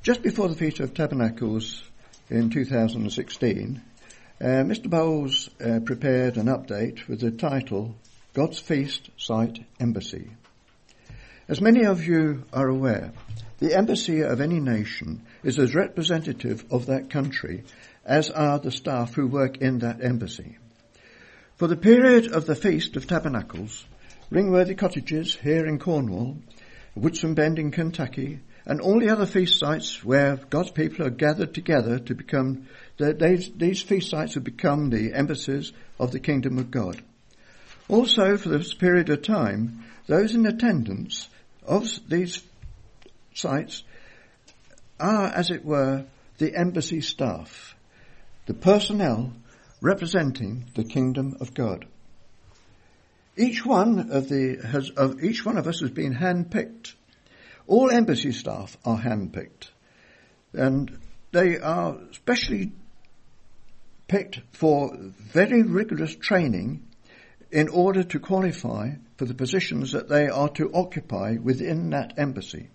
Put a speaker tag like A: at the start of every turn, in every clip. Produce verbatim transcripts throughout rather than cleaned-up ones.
A: Just before the Feast of Tabernacles in two thousand sixteen, uh, Mister Bowles uh, prepared an update with the title, God's Feast Site Embassy. As many of you are aware, the embassy of any nation is as representative of that country as are the staff who work in that embassy. For the period of the Feast of Tabernacles, Ringworthy Cottages here in Cornwall, Woodsum Bend in Kentucky, and all the other feast sites where God's people are gathered together to become, these, these feast sites have become the embassies of the kingdom of God. Also, for this period of time, those in attendance of these sites are, as it were, the embassy staff, the personnel representing the kingdom of God. Each one of the has of each one of us has been handpicked. All embassy staff are handpicked, and they are specially picked for very rigorous training in order to qualify for the positions that they are to occupy within that embassy.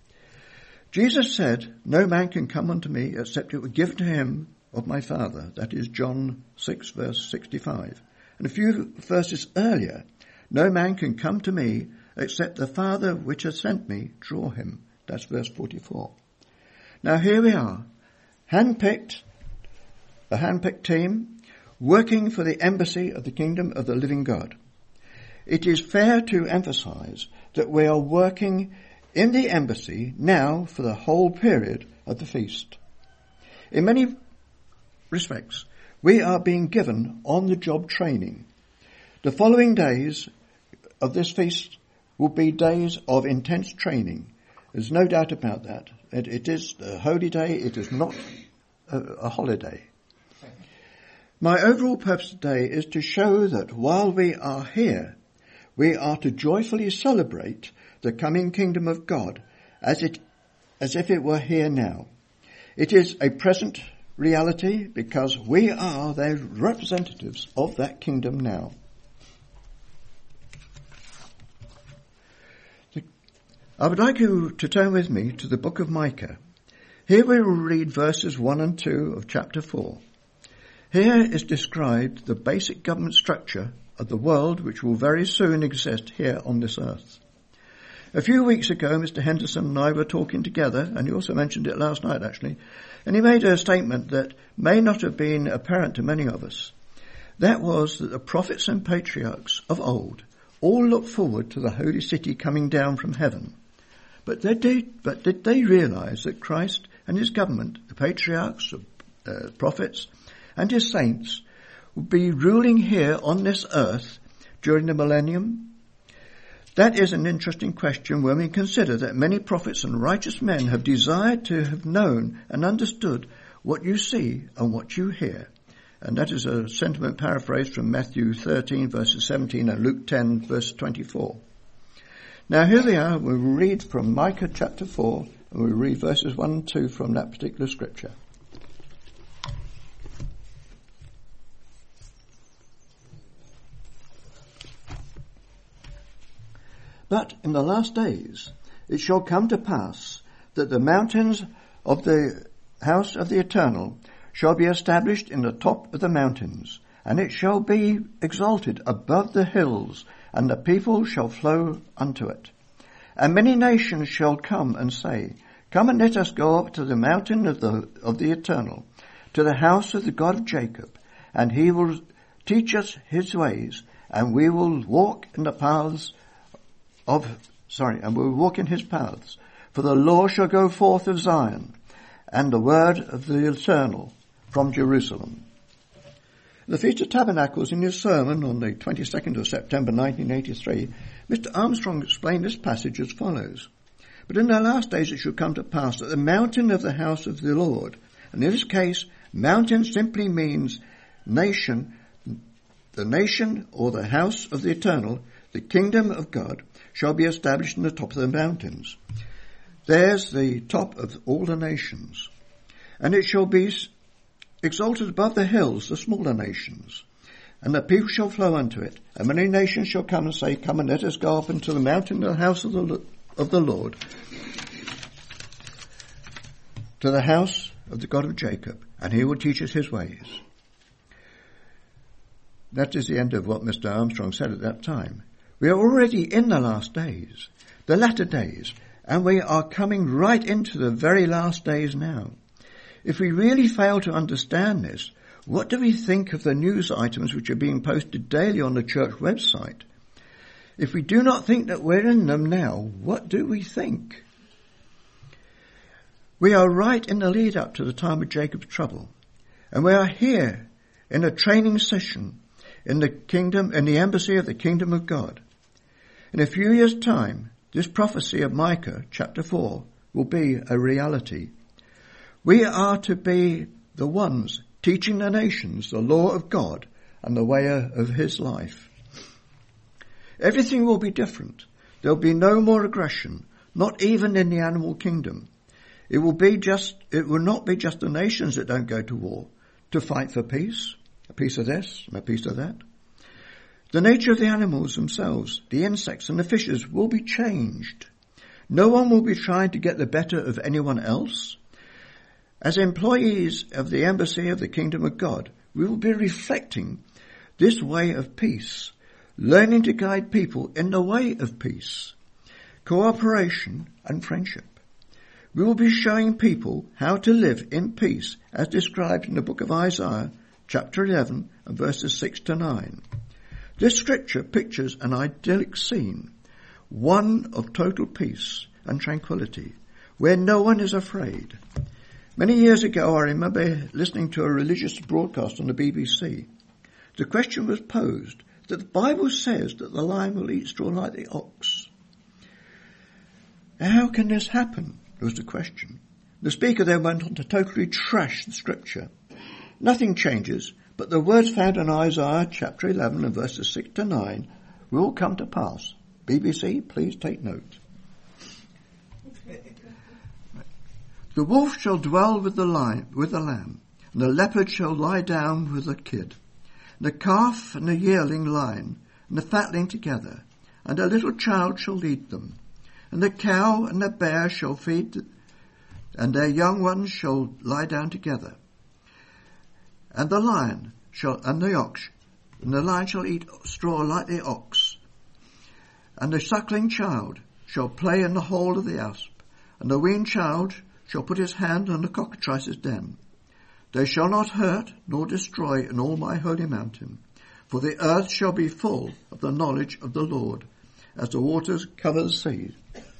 A: Jesus said, "No man can come unto me except it were given to him of my Father." That is John six, verse sixty-five. And a few verses earlier, "No man can come to me except the Father which has sent me draw him." That's verse forty-four. Now here we are, handpicked, a handpicked team, working for the embassy of the kingdom of the living God. It is fair to emphasize that we are working in the embassy now for the whole period of the feast. In many respects, we are being given on-the-job training. The following days of this feast will be days of intense training. There's no doubt about that. It, it is a holy day. It is not a, a holiday. My overall purpose today is to show that while we are here, we are to joyfully celebrate the coming kingdom of God as it, as if it were here now. It is a present reality because we are the representatives of that kingdom now. I would like you to turn with me to the book of Micah. Here we will read verses one and two of chapter four. Here is described the basic government structure of the world which will very soon exist here on this earth. A few weeks ago, Mister Henderson and I were talking together, and he also mentioned it last night actually, and he made a statement that may not have been apparent to many of us. That was that the prophets and patriarchs of old all looked forward to the holy city coming down from heaven. But did they, but did they realize that Christ and his government, the patriarchs, uh, prophets, and his saints would be ruling here on this earth during the millennium? That is an interesting question when we consider that many prophets and righteous men have desired to have known and understood what you see and what you hear. And that is a sentiment paraphrased from Matthew thirteen, verses seventeen, and Luke ten, verse twenty-four. Now here they are. We'll read from Micah chapter four, and we'll read verses one and two from that particular scripture. But in the last days it shall come to pass that the mountains of the house of the Eternal shall be established in the top of the mountains, and it shall be exalted above the hills, and the people shall flow unto it. And many nations shall come and say, Come and let us go up to the mountain of the of the Eternal, to the house of the God of Jacob, and he will teach us his ways, and we will walk in the paths of, sorry, and we will walk in his paths. For the law shall go forth of Zion, and the word of the Eternal from Jerusalem. The Feast of Tabernacles, in his sermon on the twenty-second of September nineteen eighty-three, Mister Armstrong explained this passage as follows. But in the last days it shall come to pass that the mountain of the house of the Lord, and in this case, mountain simply means nation, the nation or the house of the Eternal, the kingdom of God, shall be established in the top of the mountains. There's the top of all the nations. And it shall be exalted above the hills, the smaller nations. And the people shall flow unto it. And many nations shall come and say, Come and let us go up into the mountain of the house of the, of the Lord, to the house of the God of Jacob, and he will teach us his ways. That is the end of what Mister Armstrong said at that time. We are already in the last days, the latter days, and we are coming right into the very last days now. If we really fail to understand this, what do we think of the news items which are being posted daily on the church website? If we do not think that we're in them now, what do we think? We are right in the lead up to the time of Jacob's trouble, and we are here in a training session in the kingdom, in the embassy of the kingdom of God. In a few years' time, this prophecy of Micah chapter four will be a reality. We are to be the ones teaching the nations the law of God and the way of his life. Everything will be different. There'll be no more aggression, not even in the animal kingdom. It will be just, it will not be just the nations that don't go to war to fight for peace, a piece of this and a piece of that. The nature of the animals themselves, the insects and the fishes, will be changed. No one will be trying to get the better of anyone else. As employees of the embassy of the kingdom of God, we will be reflecting this way of peace, learning to guide people in the way of peace, cooperation and friendship. We will be showing people how to live in peace as described in the book of Isaiah, chapter eleven and verses six to nine. This scripture pictures an idyllic scene, one of total peace and tranquility, where no one is afraid. Many years ago, I remember listening to a religious broadcast on the B B C. The question was posed that the Bible says that the lion will eat straw like the ox. Now, how can this happen? Was the question. The speaker then went on to totally trash the scripture. Nothing changes, but the words found in Isaiah chapter eleven and verses six to nine will come to pass. B B C, please take note. The wolf shall dwell with the lion, with the lamb, and the leopard shall lie down with the kid. The calf and the yearling lion, and the fatling together, and a little child shall lead them. And the cow and the bear shall feed, and their young ones shall lie down together. And the lion shall, and the ox, and the lion shall eat straw like the ox. And the suckling child shall play in the hole of the asp, and the weaned child shall put his hand on the cockatrice's den. They shall not hurt nor destroy in all my holy mountain, for the earth shall be full of the knowledge of the Lord, as the waters cover the sea.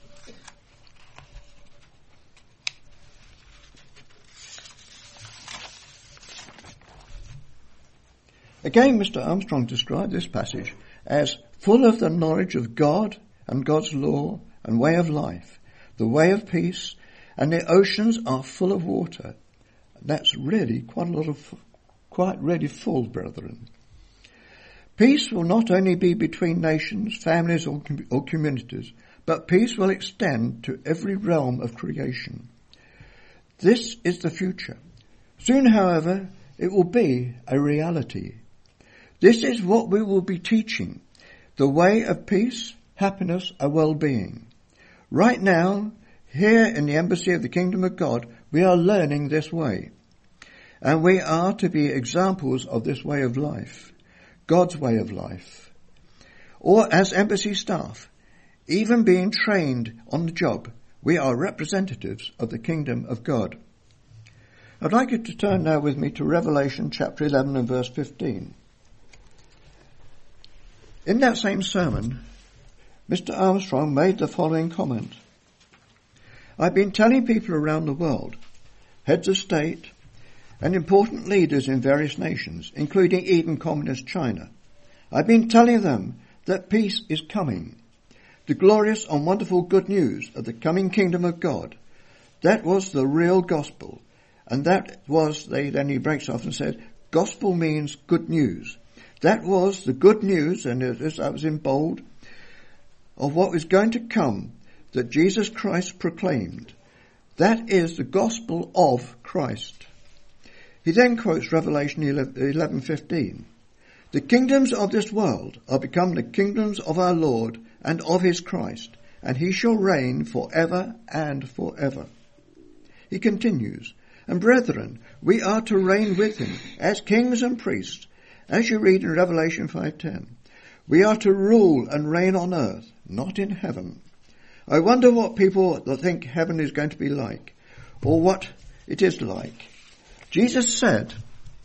A: Again, Mister Armstrong described this passage as full of the knowledge of God and God's law and way of life, the way of peace, and the oceans are full of water. That's really quite a lot of, quite really full, brethren. Peace will not only be between nations, families, or, com- or communities, but peace will extend to every realm of creation. This is the future. Soon, however, it will be a reality. This is what we will be teaching, the way of peace, happiness, and well-being. Right now, here in the embassy of the kingdom of God, we are learning this way. And we are to be examples of this way of life, God's way of life. Or as embassy staff, even being trained on the job, we are representatives of the kingdom of God. I'd like you to turn now with me to Revelation chapter eleven and verse fifteen. In that same sermon, Mister Armstrong made the following comment. I've been telling people around the world, heads of state, and important leaders in various nations, including even communist China. I've been telling them that peace is coming. The glorious and wonderful good news of the coming kingdom of God. That was the real gospel. And that was, they, then he breaks off and said, gospel means good news. That was the good news, and this that was in bold, of what was going to come that Jesus Christ proclaimed. That is the gospel of Christ. He then quotes Revelation eleven fifteen. The kingdoms of this world are become the kingdoms of our Lord and of his Christ, and he shall reign forever and forever. He continues, and brethren, we are to reign with him as kings and priests, as you read in Revelation five ten. We are to rule and reign on earth, not in heaven. I wonder what people think heaven is going to be like, or what it is like. Jesus said,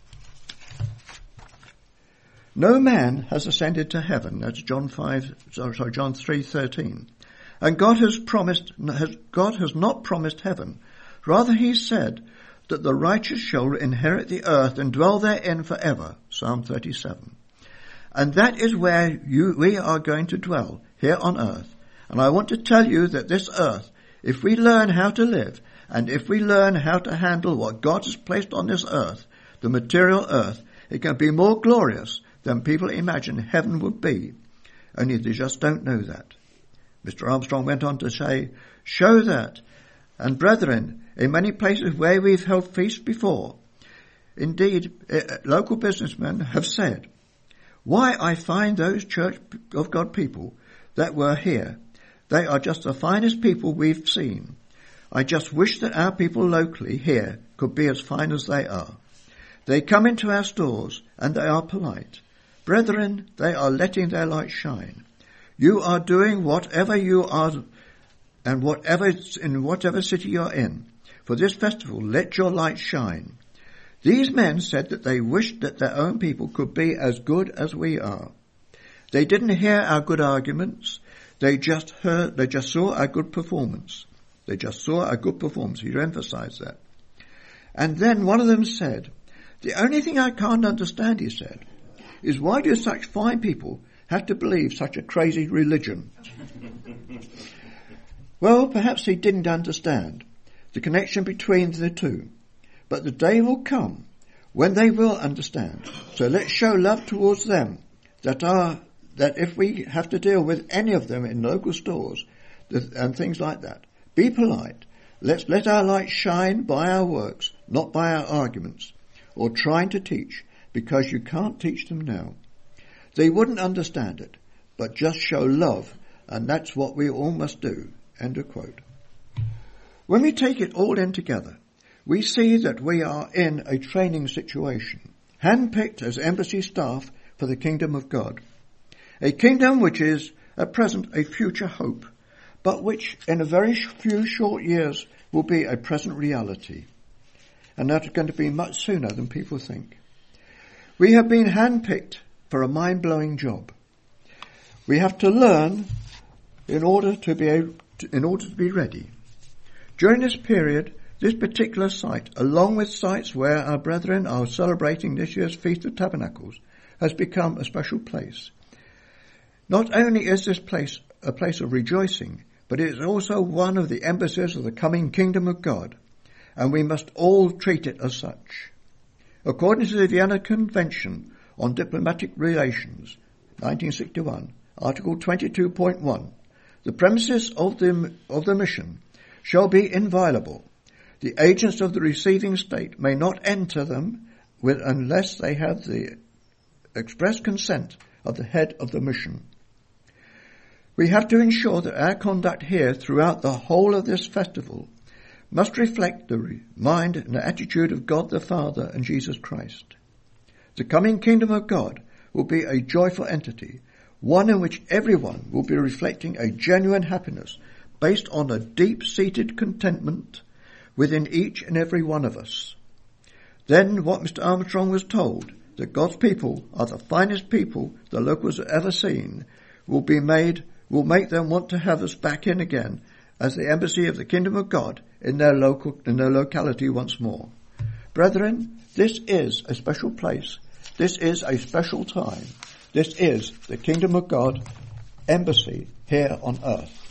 A: no man has ascended to heaven. That's John five, sorry, John three thirteen. And God has promised, has, God has not promised heaven. Rather he said that the righteous shall inherit the earth and dwell therein forever. Psalm thirty-seven. And that is where you, we are going to dwell, here on earth. And I want to tell you that this earth, if we learn how to live, and if we learn how to handle what God has placed on this earth, the material earth, it can be more glorious than people imagine heaven would be. Only they just don't know that. Mister Armstrong went on to say, show that. And brethren, in many places where we've held feasts before, indeed, uh, local businessmen have said, why I find those Church of God people that were here, they are just the finest people we've seen. I just wish that our people locally here could be as fine as they are. They come into our stores and they are polite. Brethren, they are letting their light shine. You are doing whatever you are, and whatever in whatever city you're in. For this festival, let your light shine. These men said that they wished that their own people could be as good as we are. They didn't hear our good arguments. They just heard, they just saw our good performance. They just saw our good performance. He emphasized that. And then one of them said, the only thing I can't understand, he said, is why do such fine people have to believe such a crazy religion? Well, perhaps he didn't understand the connection between the two. But the day will come when they will understand. So let's show love towards them that are, that if we have to deal with any of them in local stores and things like that, be polite. Let's let our light shine by our works, not by our arguments or trying to teach, because you can't teach them now. They wouldn't understand it, but just show love, and that's what we all must do. End of quote. When we take it all in together, we see that we are in a training situation, handpicked as embassy staff for the kingdom of God. A kingdom which is at present a future hope, but which in a very few short years will be a present reality. And that's going to be much sooner than people think. We have been handpicked for a mind-blowing job. We have to learn in order to be able to, in order to be ready. During this period, this particular site, along with sites where our brethren are celebrating this year's Feast of Tabernacles, has become a special place. Not only is this place a place of rejoicing, but it is also one of the embassies of the coming kingdom of God, and we must all treat it as such. According to the Vienna Convention on Diplomatic Relations, nineteen sixty-one, Article twenty-two point one, the premises of the, of the mission shall be inviolable. The agents of the receiving state may not enter them with, unless they have the express consent of the head of the mission. We have to ensure that our conduct here throughout the whole of this festival must reflect the mind and the attitude of God the Father and Jesus Christ. The coming kingdom of God will be a joyful entity, one in which everyone will be reflecting a genuine happiness based on a deep-seated contentment within each and every one of us. Then what Mister Armstrong was told, that God's people are the finest people the locals have ever seen, will be made, will make them want to have us back in again as the embassy of the kingdom of God in their local, in their locality once more. Brethren, this is a special place. This is a special time. This is the kingdom of God embassy here on earth.